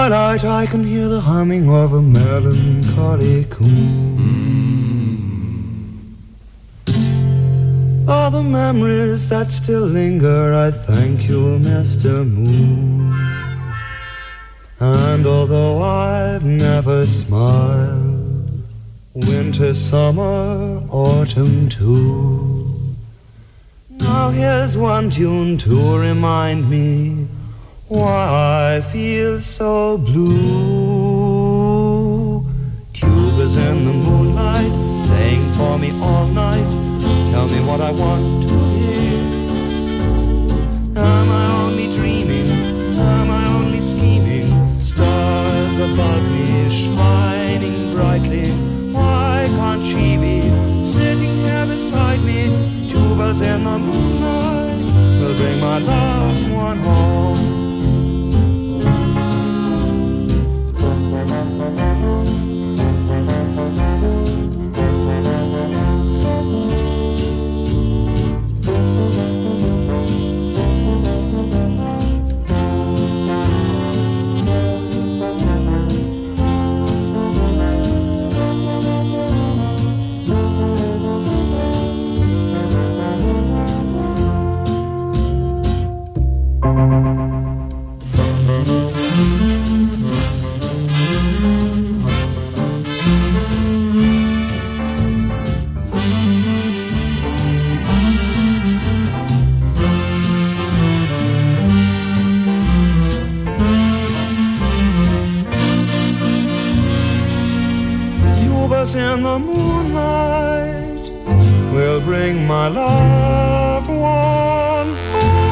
twilight I can hear the humming of a melancholy coon. All the memories that still linger, I thank you, Mr. Moon. And although I've never smiled, winter, summer, autumn too, now here's one tune to remind me why I feel so blue. Cuba's in the moonlight, playing for me all night. Tell me what I want to hear. Am I only dreaming? Am I only scheming? Stars above me shining brightly. Why can't she be sitting here beside me? Tubas in the moonlight will bring my loved one home. In the moonlight will bring my loved one home.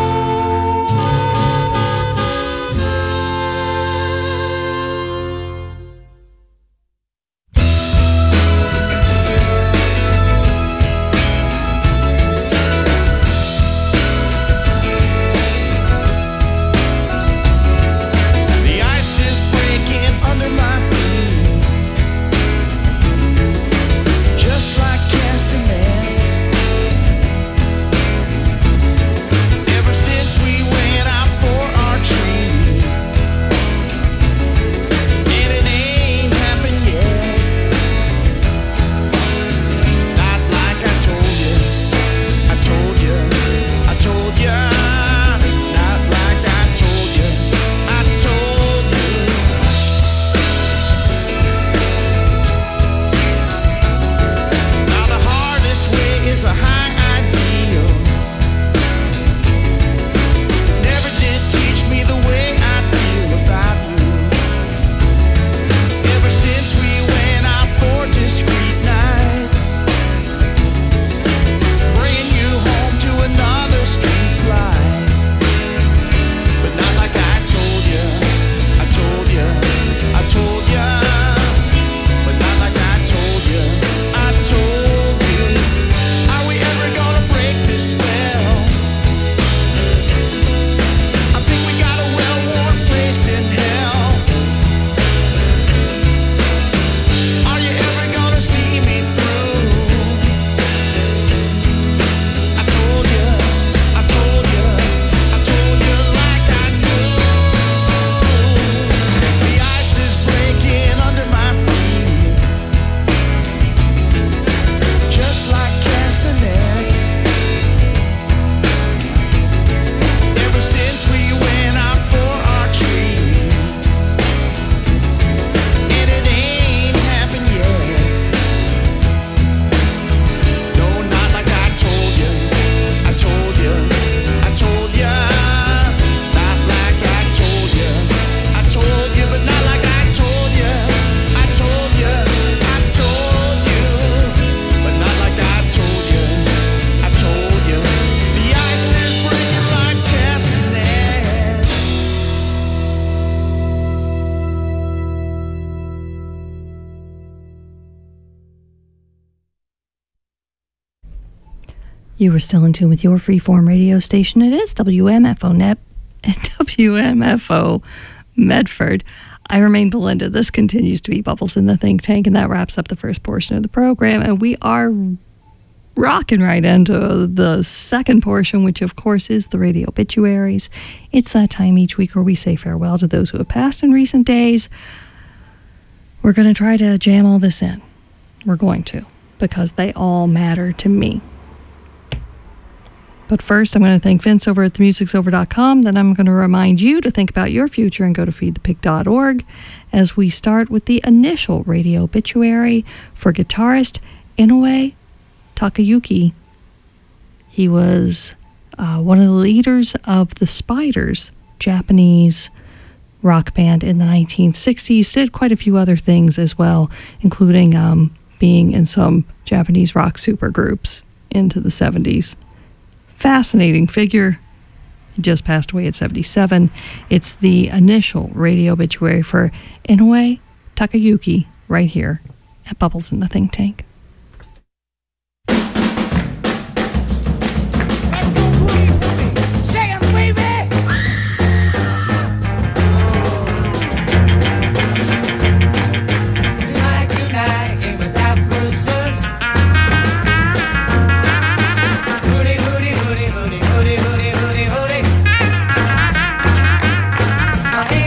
The ice is breaking under my feet. Just like castanets. Ever since we went out for our tree, and it ain't happened yet. Not like I told you, I told you, I told you. Not like I told you, I told you. Now the hardest way is a high ideal. Never did teach me the way I feel about you. Ever since we went out for discreet night, bringing you home to another street's light. But not like I told you, I told you, I told you. But not like I told you, I told you. Are we ever gonna break this spell? I think we got a well-worn place in hell. Are you ever gonna see me through? I told you, I told you, I told you like I knew. The ice is breaking under my feet. Just like castanets. Ever since we went out for our tree, and it ain't happened yet. No, not like I told you, I told you, I told you. Not like I told you, I told you. But not like I told you, I told you, I told you. But not like I told you, I told you. The ice is breaking like castanets. You were still in tune with your freeform radio station. It is WMFO Net and WMFO Medford. I remain Belinda. This continues to be Bubbles in the Think Tank, and that wraps up the first portion of the program. And we are rocking right into the second portion, which of course is the radio obituaries. It's that time each week where we say farewell to those who have passed in recent days. We're going to try to jam all this in. We're going to, because they all matter to me. But first, I'm going to thank Vince over at themusicsover.com. Then I'm going to remind you to think about your future and go to feedthepig.org as we start with the initial radio obituary for guitarist Inoue Takayuki. He was one of the leaders of the Spiders, Japanese rock band in the 1960s, did quite a few other things as well, including being in some Japanese rock supergroups into the 70s. Fascinating figure. He just passed away at 77. It's the initial radio obituary for Inoue Takayuki right here at Bubbles in the Think Tank.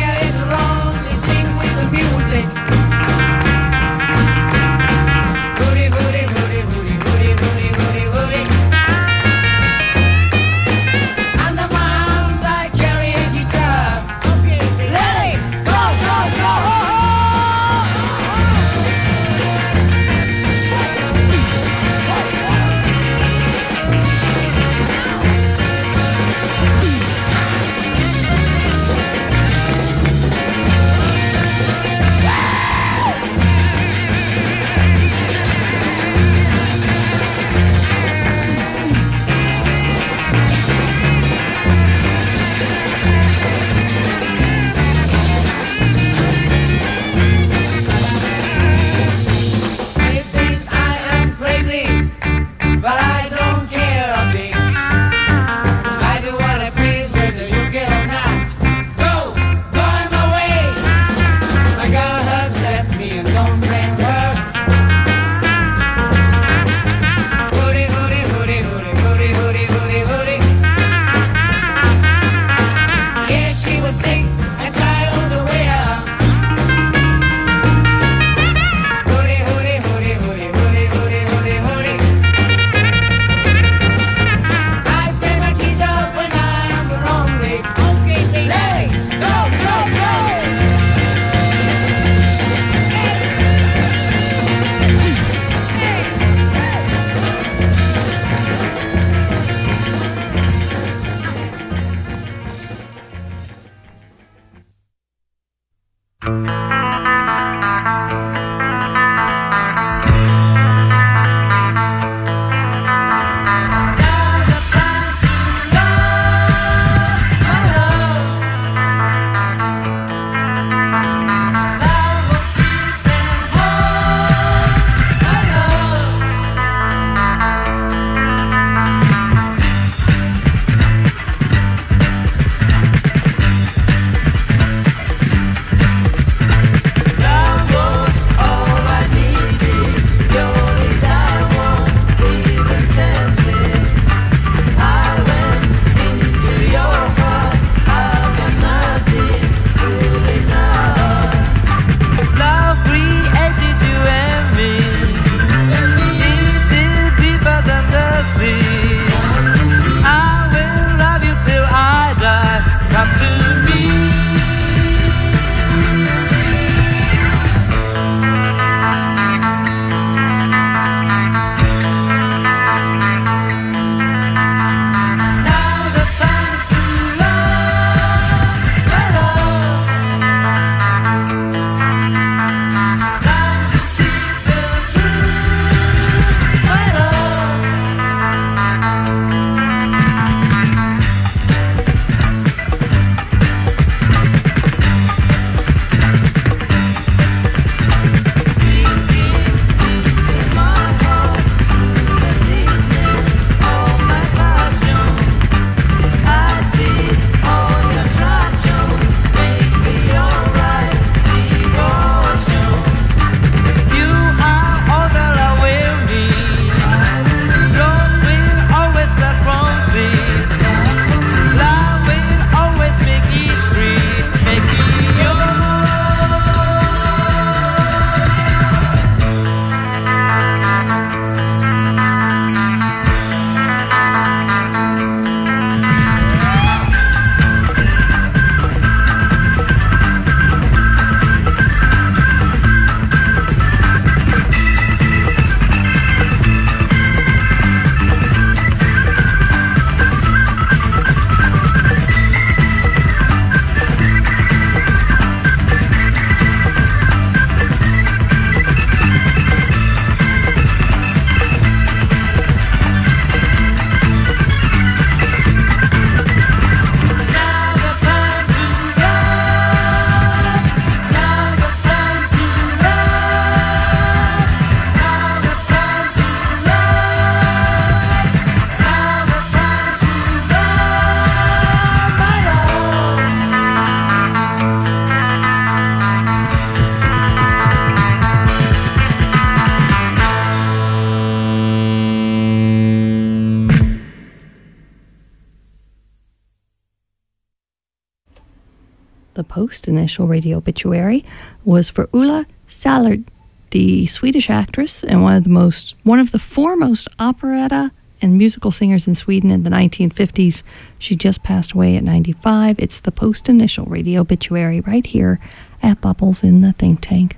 Good the post-initial radio obituary was for Ulla Sallard, the Swedish actress and one of the foremost operetta and musical singers in Sweden in the 1950s. She just passed away at 95. It's the post-initial radio obituary right here at Bubbles in the Think Tank.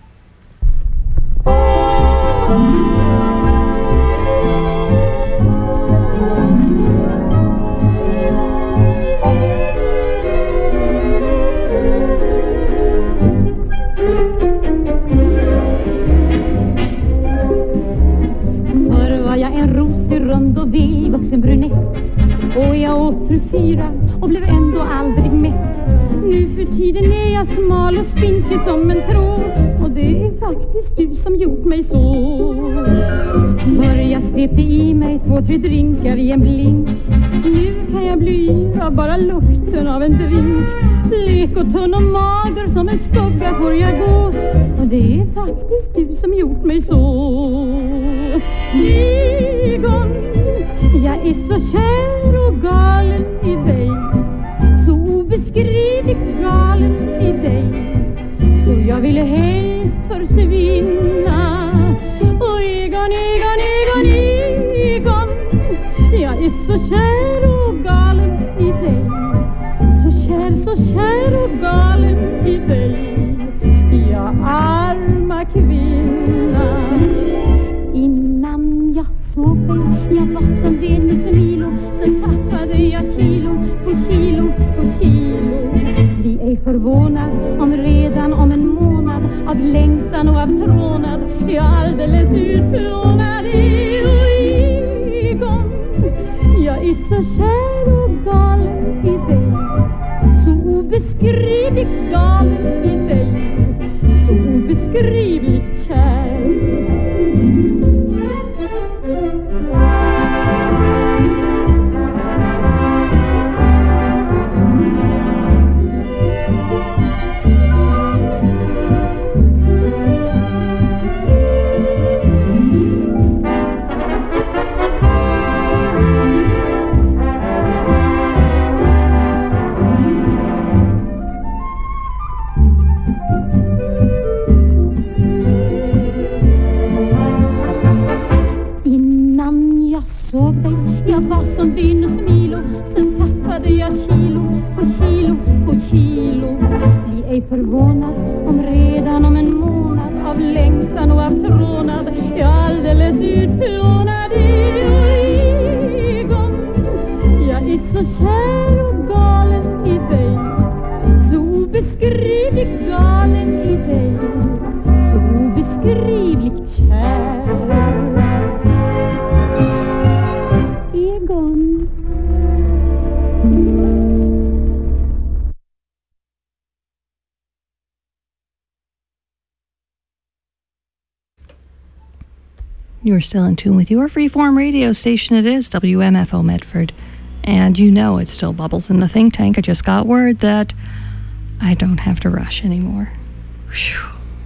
En rosig, rund och välvuxen brunett, och jag åt fru 4 och blev ändå aldrig mätt. Nu för tiden är jag smal och spinkig som en tråd, och det är faktiskt du som gjort mig så. Börja svepte i mig 2-3 drinkar i en blink. Nu kan jag bli yra bara lukten av en drink. Blek och tunn och mager som en skugga får jag gå, och det är faktiskt du som gjort mig så. Egon, jag är så kär och galen i dig, så obeskrivligt galen i dig, så jag ville helst försvinna. Och Egon, Egon, Egon, Egon, jag är så kär och galen i dig, så kär och galen i dig, jag arma kvinna. Innan jag såg dig, jag var som Venus och Milo, sen tappade jag kilo på kilo på kilo. Bli ej förvånad om redan om en månad av längtan och av trånad jag alldeles utplånad. Egon, jag är så kär och galen i dig, så obeskrivligt galen i dig, så obeskrivligt kär. Jag var som Venus Milo, sen tappade jag kilo på kilo på kilo. Bli ej förvånad om redan om en månad av längtan och av trånad jag alldeles utplånad. Egon, jag är så kär och galen i dig, så obeskrivligt galen i dig, så obeskrivligt kär. You're still in tune with your freeform radio station. It is WMFO Medford. And you know it's still Bubbles in the Think Tank. I just got word that I don't have to rush anymore. Whew.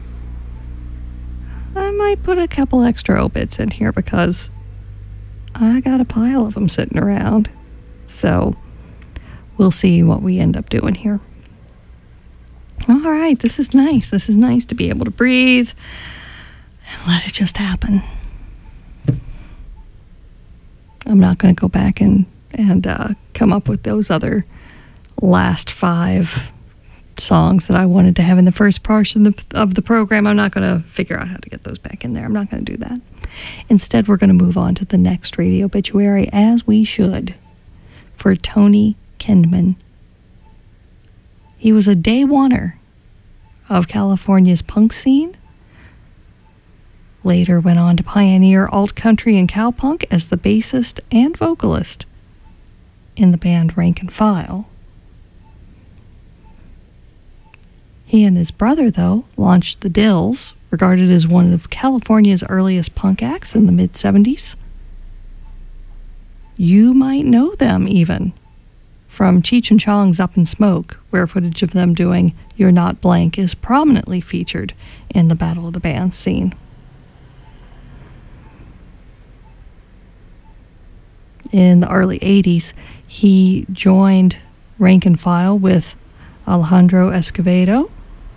I might put a couple extra obits in here because I got a pile of them sitting around. So we'll see what we end up doing here. All right, this is nice. This is nice to be able to breathe and let it just happen. I'm not going to go back and come up with those other last 5 songs that I wanted to have in the first portion of the program. I'm not going to figure out how to get those back in there. I'm not going to do that. Instead, we're going to move on to the next radio obituary, as we should, for Tony Kendman. He was a day oneer of California's punk scene. Later went on to pioneer alt-country and cowpunk as the bassist and vocalist in the band Rank and File. He and his brother, though, launched the Dills, regarded as one of California's earliest punk acts in the mid-'70s. You might know them, even, from Cheech and Chong's Up in Smoke, where footage of them doing You're Not Blank is prominently featured in the Battle of the Bands scene. In the early 80s, he joined Rank and File with Alejandro Escovedo,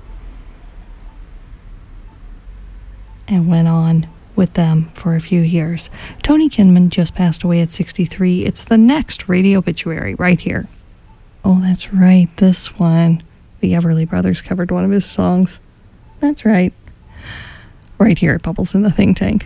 and went on with them for a few years. Tony Kinman just passed away at 63. It's the next radio obituary right here. Oh, that's right, this one. The Everly Brothers covered one of his songs. That's right. Right here at Bubbles in the Think Tank.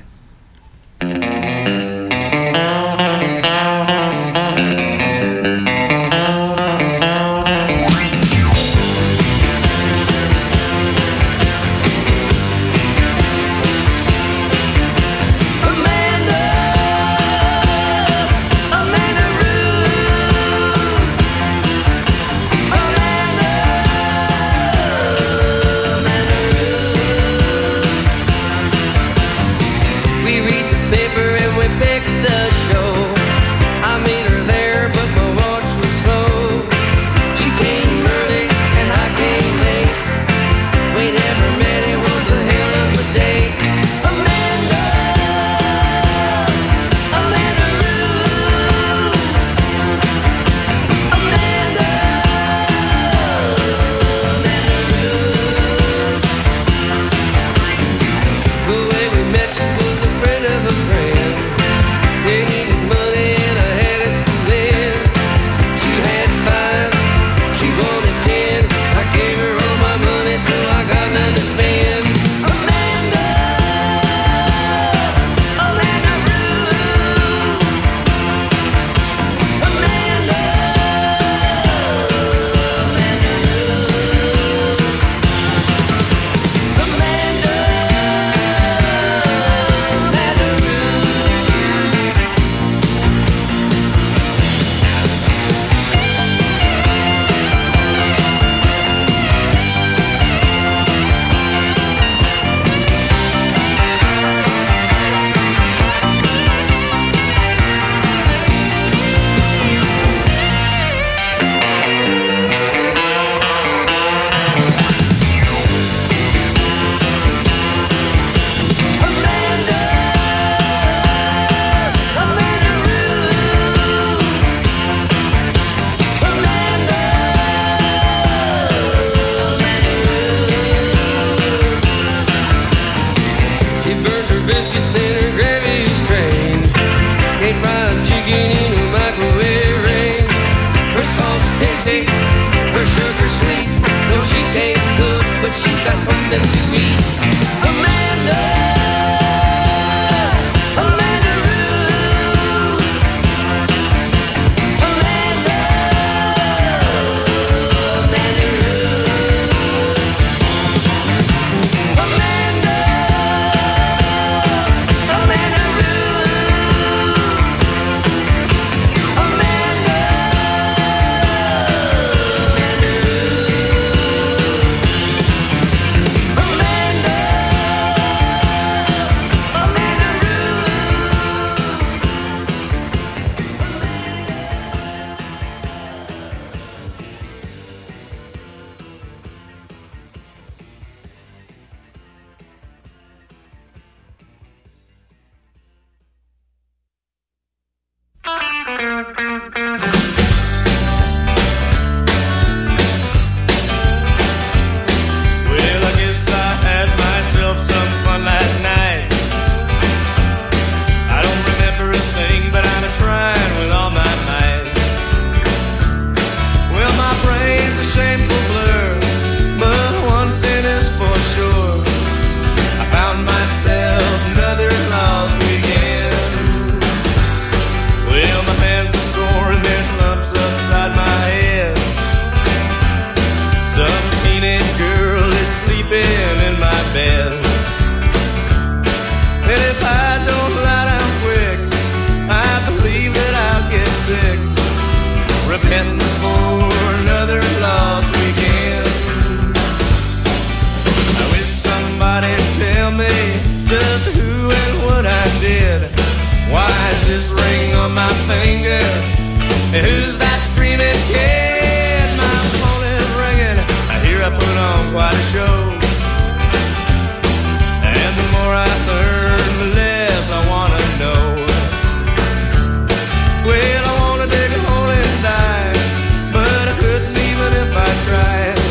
Who's that screaming kid? My phone is ringing. I hear I put on quite a show. And the more I learn, the less I want to know. Well, I want to dig a hole and die, but I couldn't even if I tried.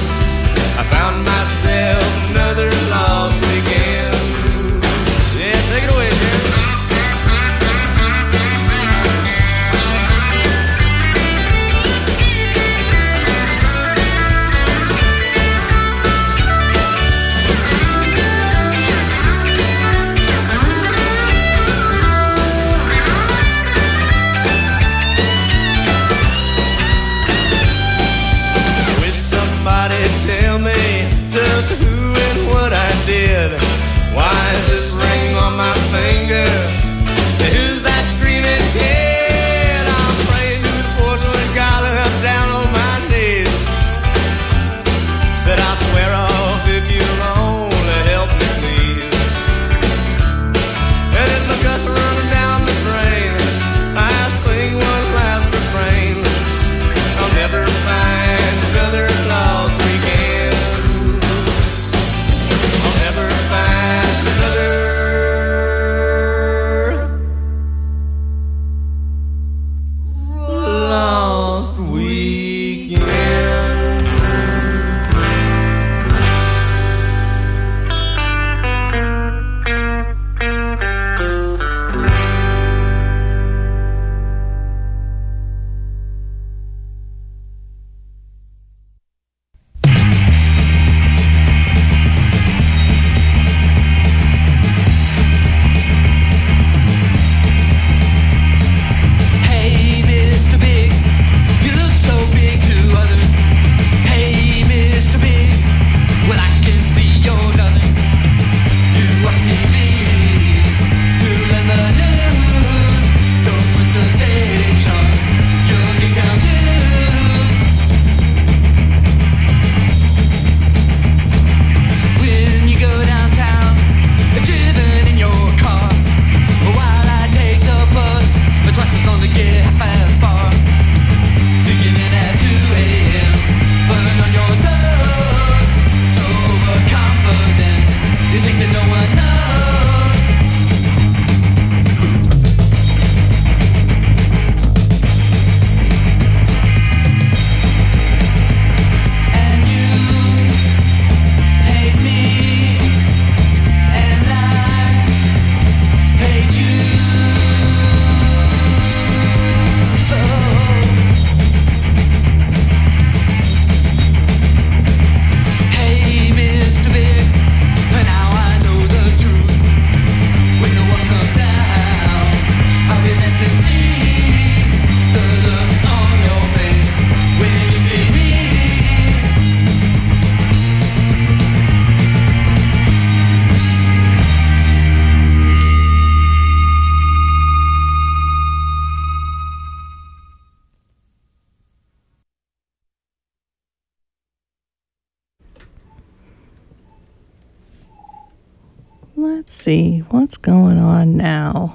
Let's see, what's going on now?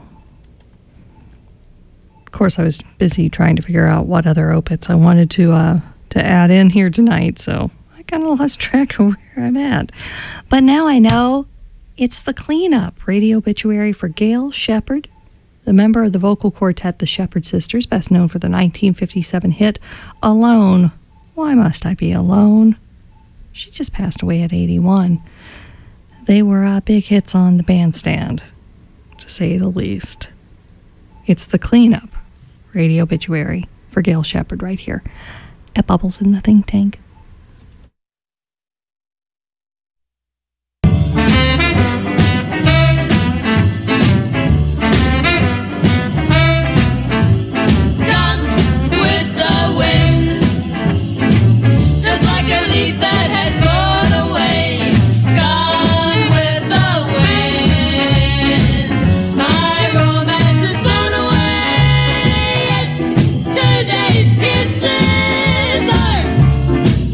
Of course, I was busy trying to figure out what other opits I wanted to add in here tonight, so I kind of lost track of where I'm at. But now I know it's The Cleanup, radio obituary for Gail Shepherd, the member of the vocal quartet The Shepherd Sisters, best known for the 1957 hit Alone. Why Must I Be Alone? She just passed away at 81. They were big hits on the bandstand, to say the least. It's The Cleanup, radio obituary for Gail Shepherd right here at Bubbles in the Think Tank. Today's kisses are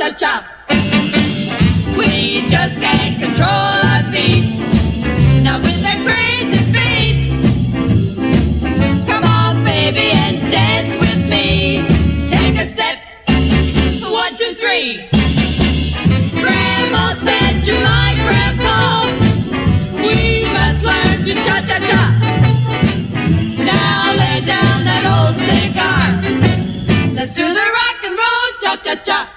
cha-cha-cha. We just can't control our feet. Now with that crazy feet. Come on, baby, and dance with me. Take a step. 1, 2, 3. Grandma said to my grandpa, we must learn to cha-cha-cha. Now lay down that old cigar. Let's do the rock and roll cha-cha-cha.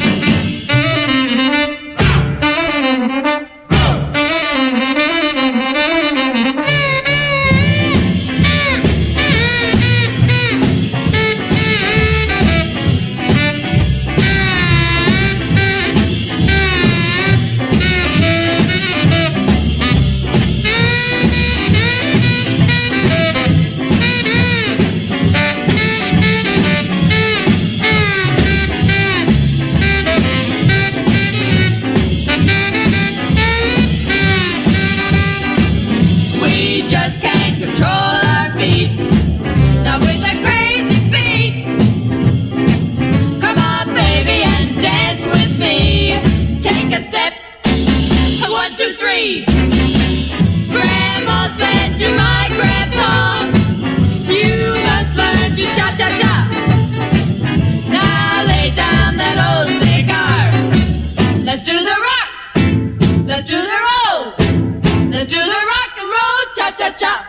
Grandma said to my grandpa, you must learn to cha-cha-cha. Now lay down that old cigar. Let's do the rock. Let's do the roll. Let's do the rock and roll cha-cha-cha.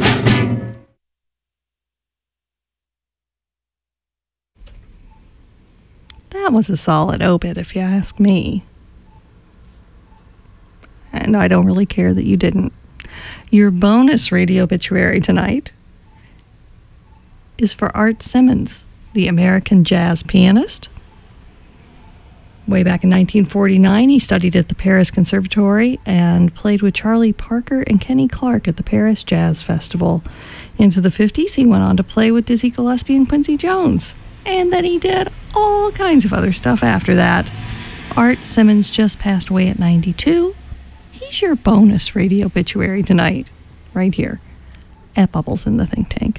That was a solid obit, if you ask me. And I don't really care that you didn't. Your bonus radio obituary tonight is for Art Simmons, the American jazz pianist. Way back in 1949, he studied at the Paris Conservatory and played with Charlie Parker and Kenny Clarke at the Paris Jazz Festival. Into the 50s, he went on to play with Dizzy Gillespie and Quincy Jones. And then he did all kinds of other stuff after that. Art Simmons just passed away at 92. He's your bonus radio obituary tonight, right here at Bubbles in the Think Tank.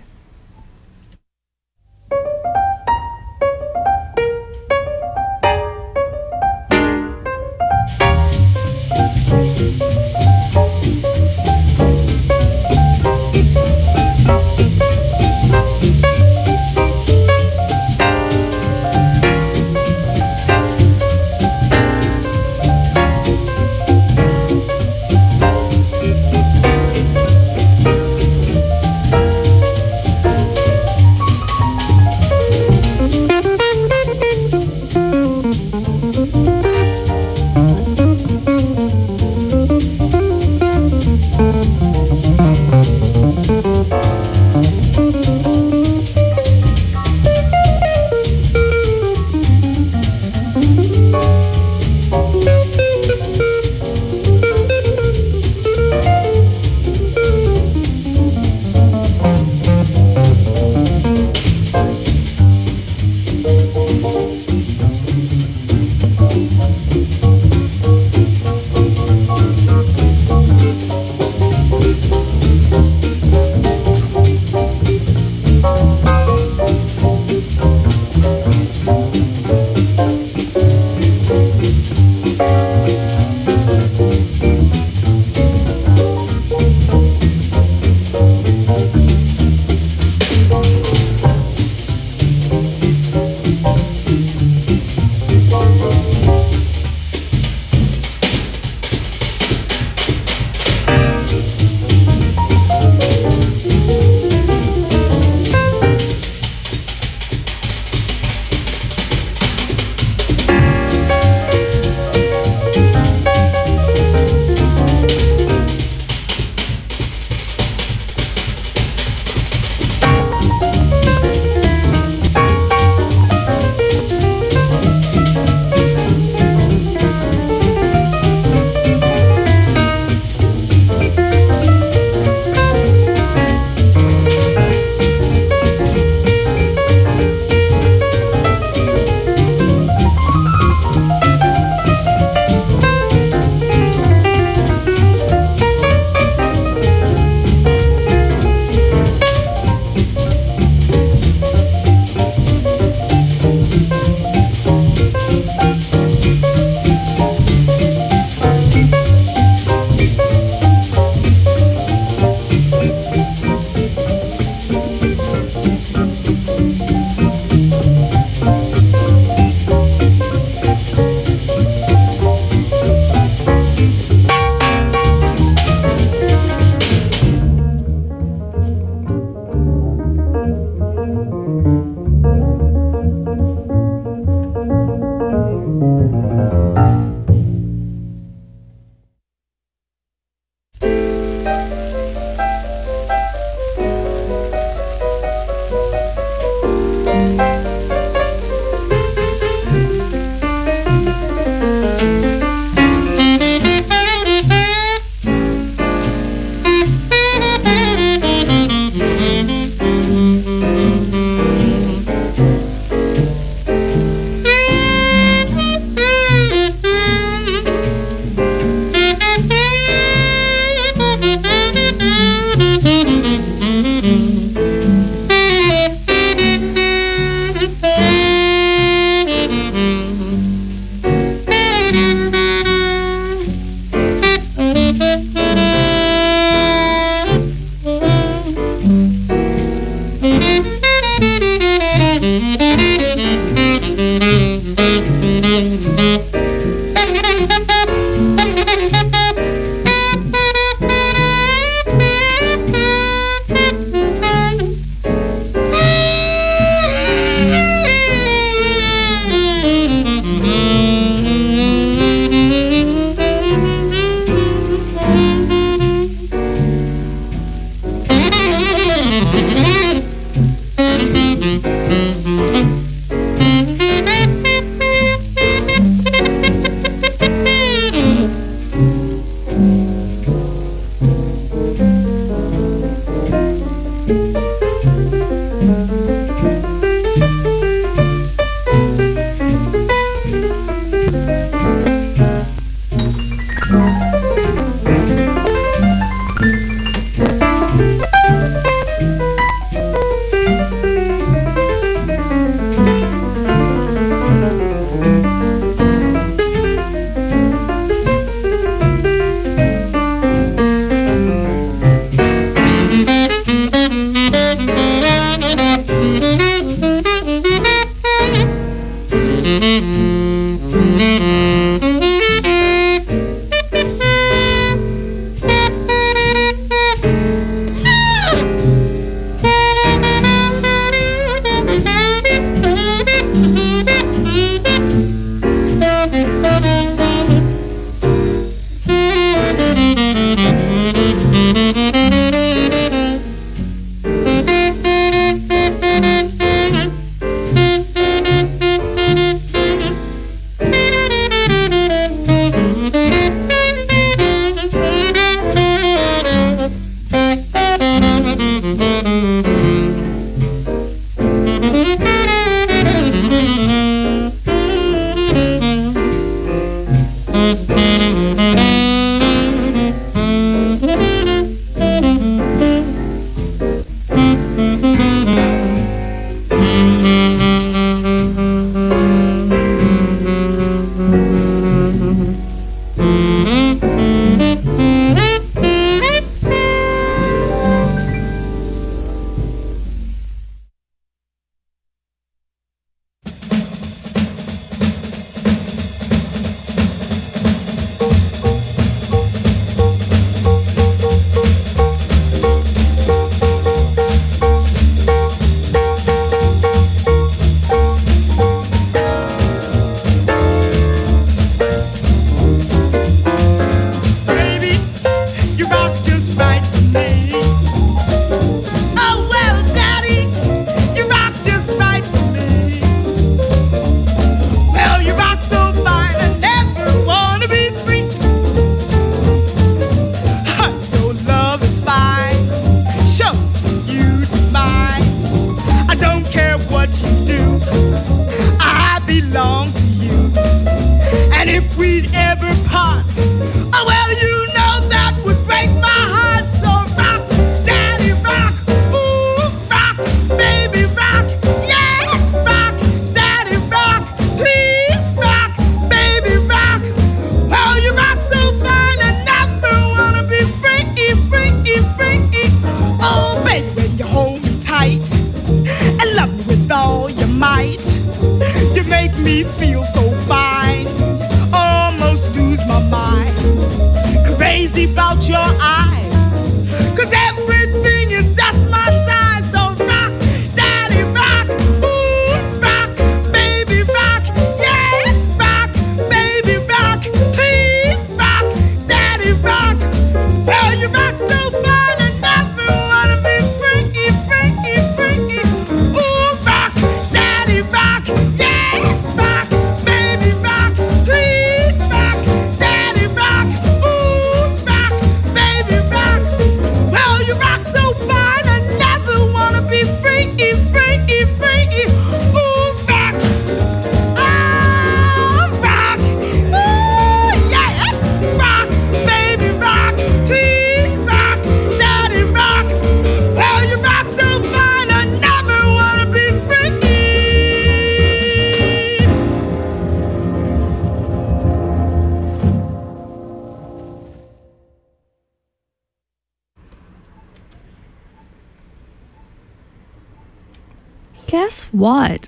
Guess what?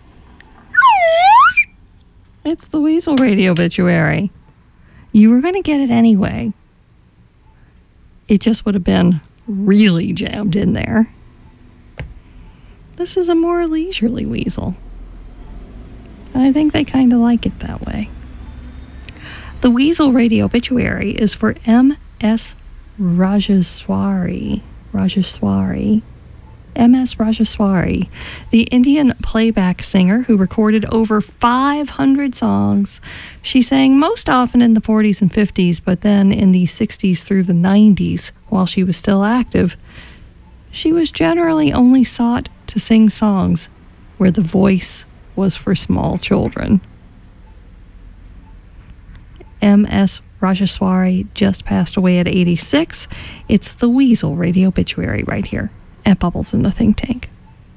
It's the Weasel Radio Obituary. You were going to get it anyway. It just would have been really jammed in there. This is a more leisurely weasel. I think they kind of like it that way. The Weasel Radio Obituary is for M.S. Rajeswari. M.S. Rajeshwari, the Indian playback singer who recorded over 500 songs. She sang most often in the 40s and 50s, but then in the 60s through the 90s, while she was still active, she was generally only sought to sing songs where the voice was for small children. M.S. Rajeshwari just passed away at 86. It's the Weasel Radio Obituary right here at Bubbles in the Think Tank.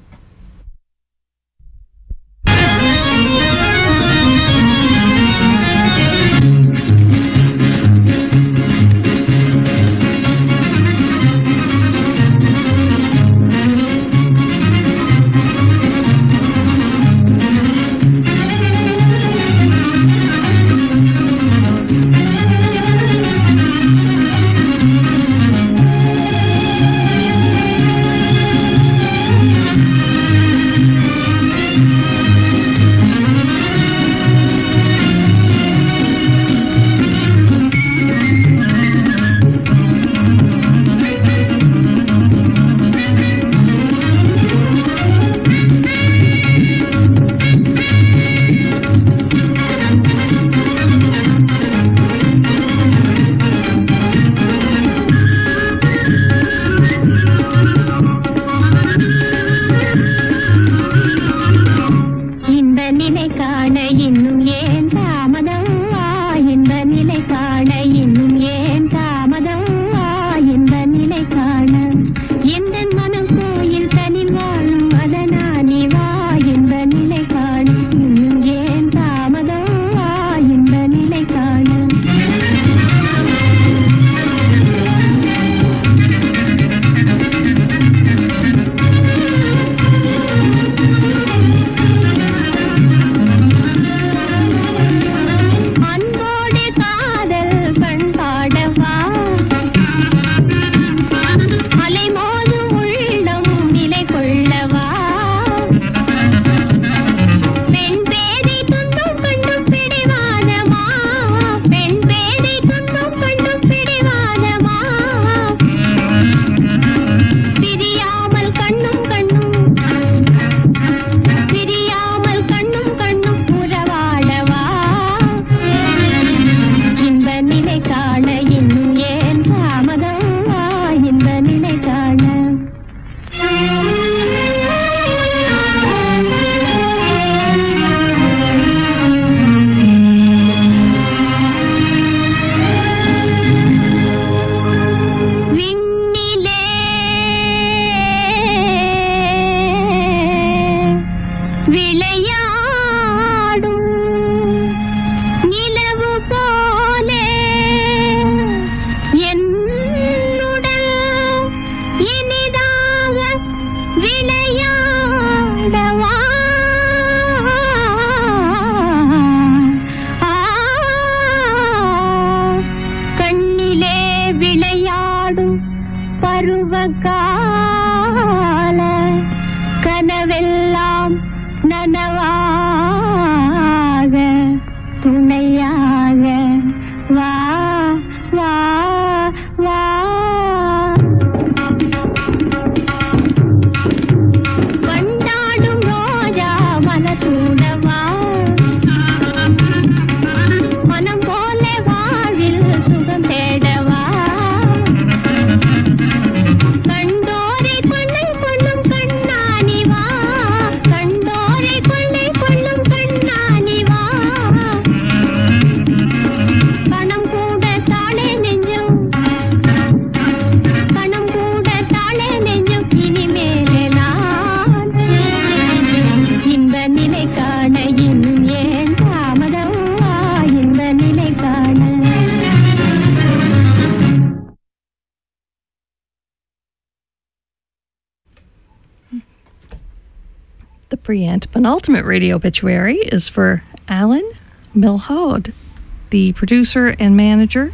The pre-penultimate radio obituary is for Alan Milhaud, the producer and manager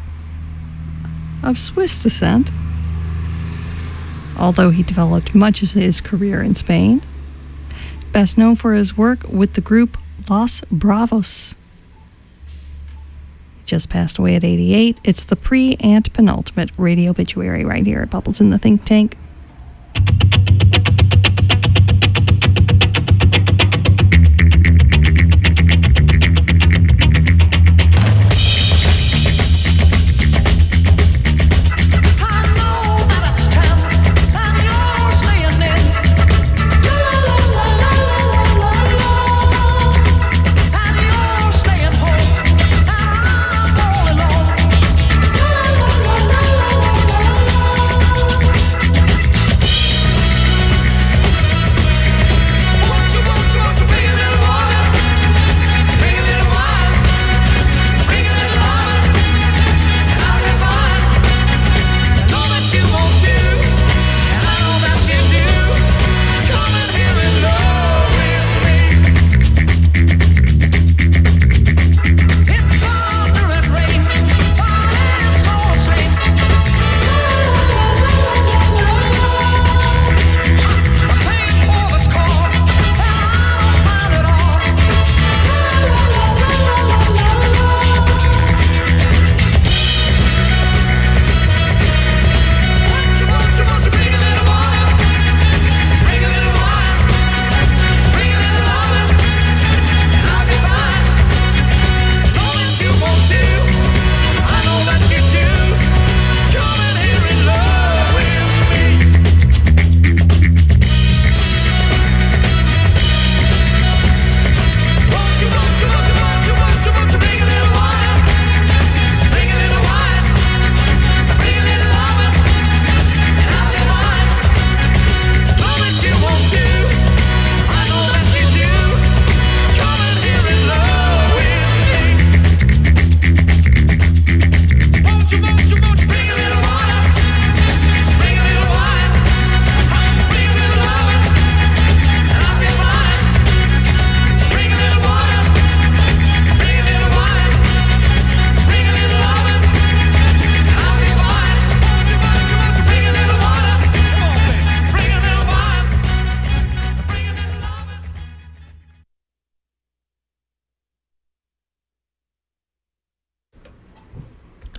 of Swiss descent, although he developed much of his career in Spain. Best known for his work with the group Los Bravos. Just passed away at 88. It's the pre-penultimate radio obituary right here at Bubbles in the Think Tank.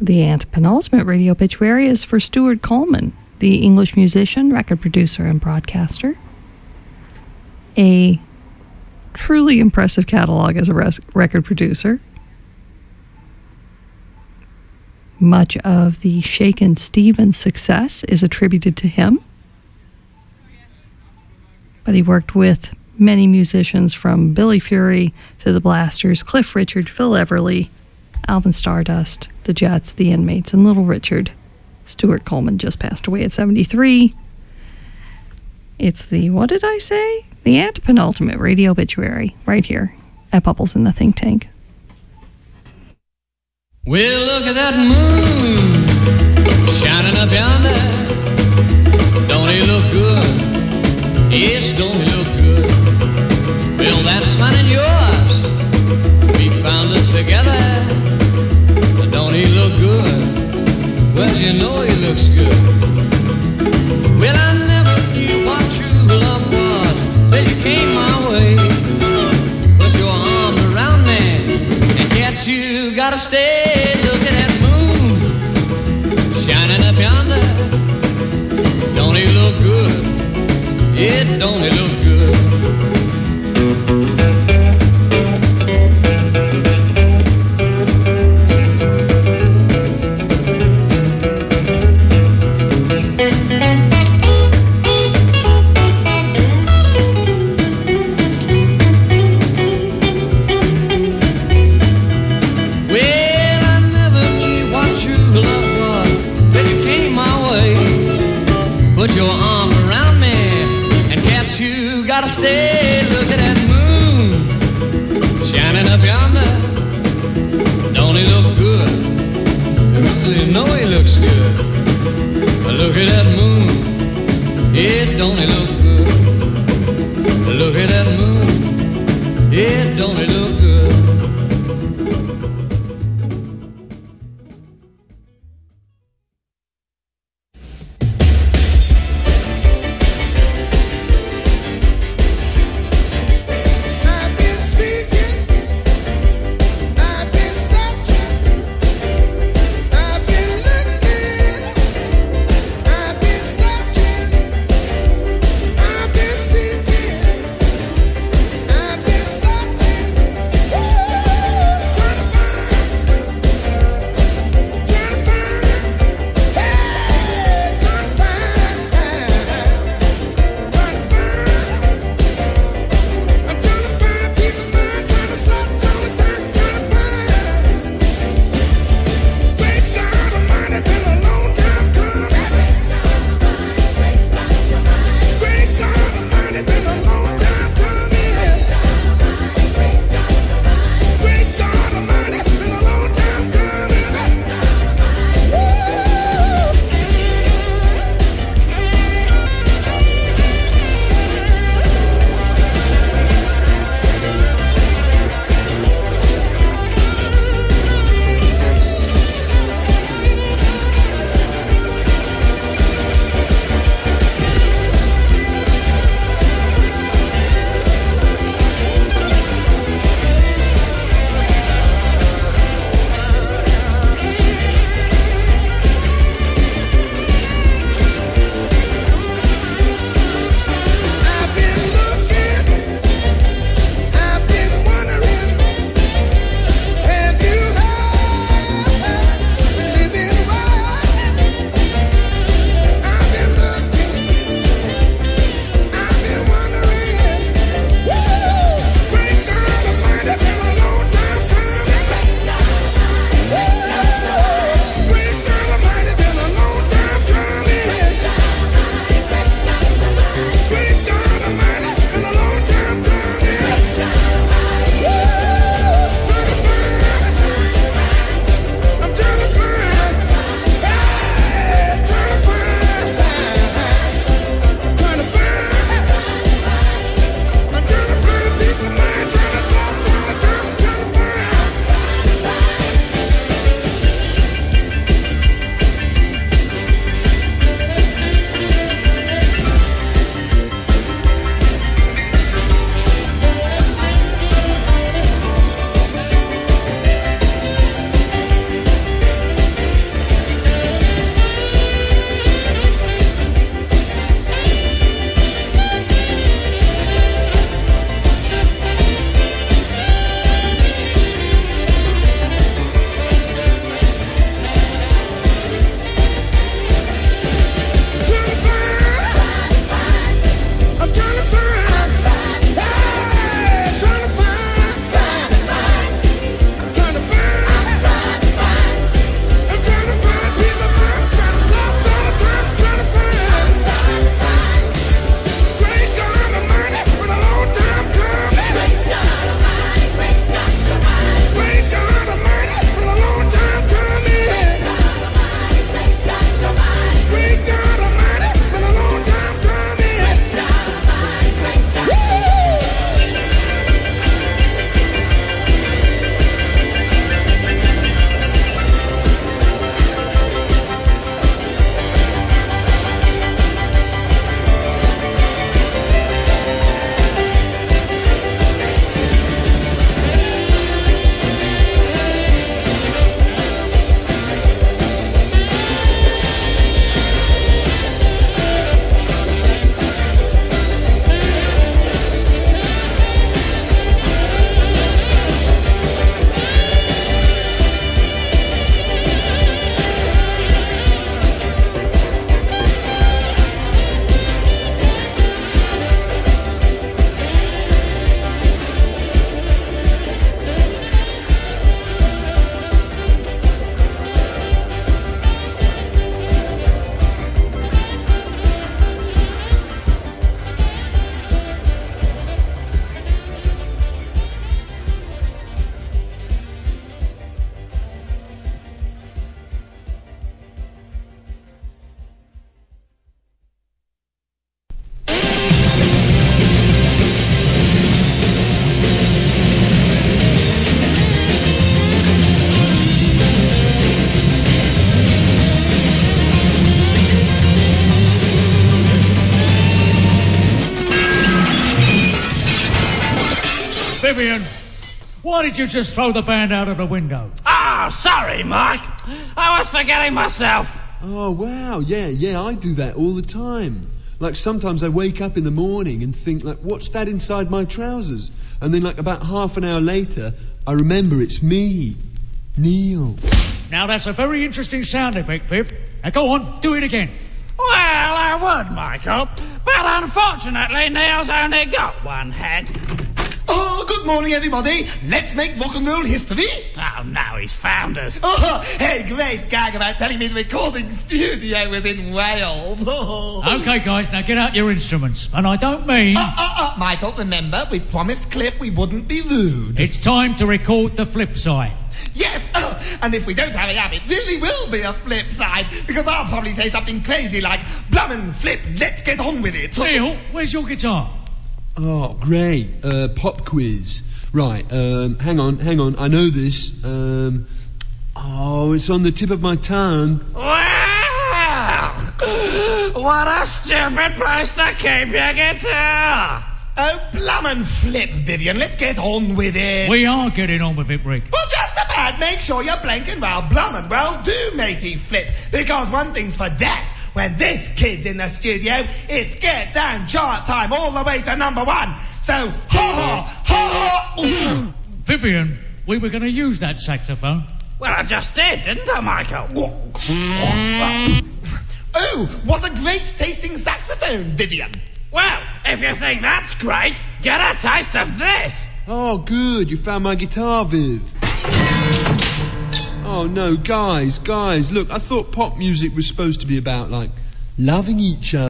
The antepenultimate radio obituary is for Stuart Coleman, the English musician, record producer, and broadcaster. A truly impressive catalog as a record producer. Much of the Shakin' Stevens success is attributed to him. But he worked with many musicians from Billy Fury to the Blasters, Cliff Richard, Phil Everly, Alvin Stardust, the Jets, the Inmates, and Little Richard. Stuart Coleman just passed away at 73. It's the, what did I say? The antepenultimate radio obituary, right here at Bubbles in the Think Tank. Well, look at that moon shining up yonder. Don't it look good? Yes, don't it look good? Well, that's mine and yours. We found it together. Don't he look good? Well, you know he looks good. Well, I never knew what true love was till you came my way. Put your arms around me and yet you gotta stay. Look at that moon shining up yonder. Don't he look good? Yeah, don't he look good? Gotta stay, look at that moon shining up yonder. Don't he look good? You know he looks good. But look at that moon, yeah, don't he look good? Look at that moon, yeah, don't he look good? I've been Vivian, why did you just throw the band out of the window? Oh, sorry, Mike. I was forgetting myself. Oh, wow, yeah, I do that all the time. Like, sometimes I wake up in the morning and think, like, what's that inside my trousers? And then, like, about half an hour later, I remember it's me, Neil. Now, that's a very interesting sound effect, Viv. Now, go on, do it again. Well, I would, Michael, but unfortunately Neil's only got one head. Oh, good morning, everybody. Let's make rock and roll history. Oh, no, he's found us. Oh, hey, great gag about telling me the recording studio was in Wales. Oh. Okay, guys, now get out your instruments. And I don't mean... Michael, remember, we promised Cliff we wouldn't be rude. It's time to record the flip side. Yes, and if we don't hurry up, it really will be a flip side, because I'll probably say something crazy like, Blummin' Flip, let's get on with it. Neil, where's your guitar? Oh, great. Pop quiz. Right, hang on, I know this. It's on the tip of my tongue. Wow! What a stupid place to keep your guitar! Oh, Blummin' Flip, Vivian, let's get on with it. We are getting on with it, Rick. Well, just about. Make sure you're blanking well, Blummin', well do, matey Flip. Because one thing's for death. When this kid's in the studio, it's get down chart time all the way to number one. So, ha-ha. Vivian, we were going to use that saxophone. Well, I just did, didn't I, Michael? Oh, what a great tasting saxophone, Vivian. Well, if you think that's great, get a taste of this. Oh, good, you found my guitar, Viv. Oh, no, guys, look, I thought pop music was supposed to be about, like, loving each other.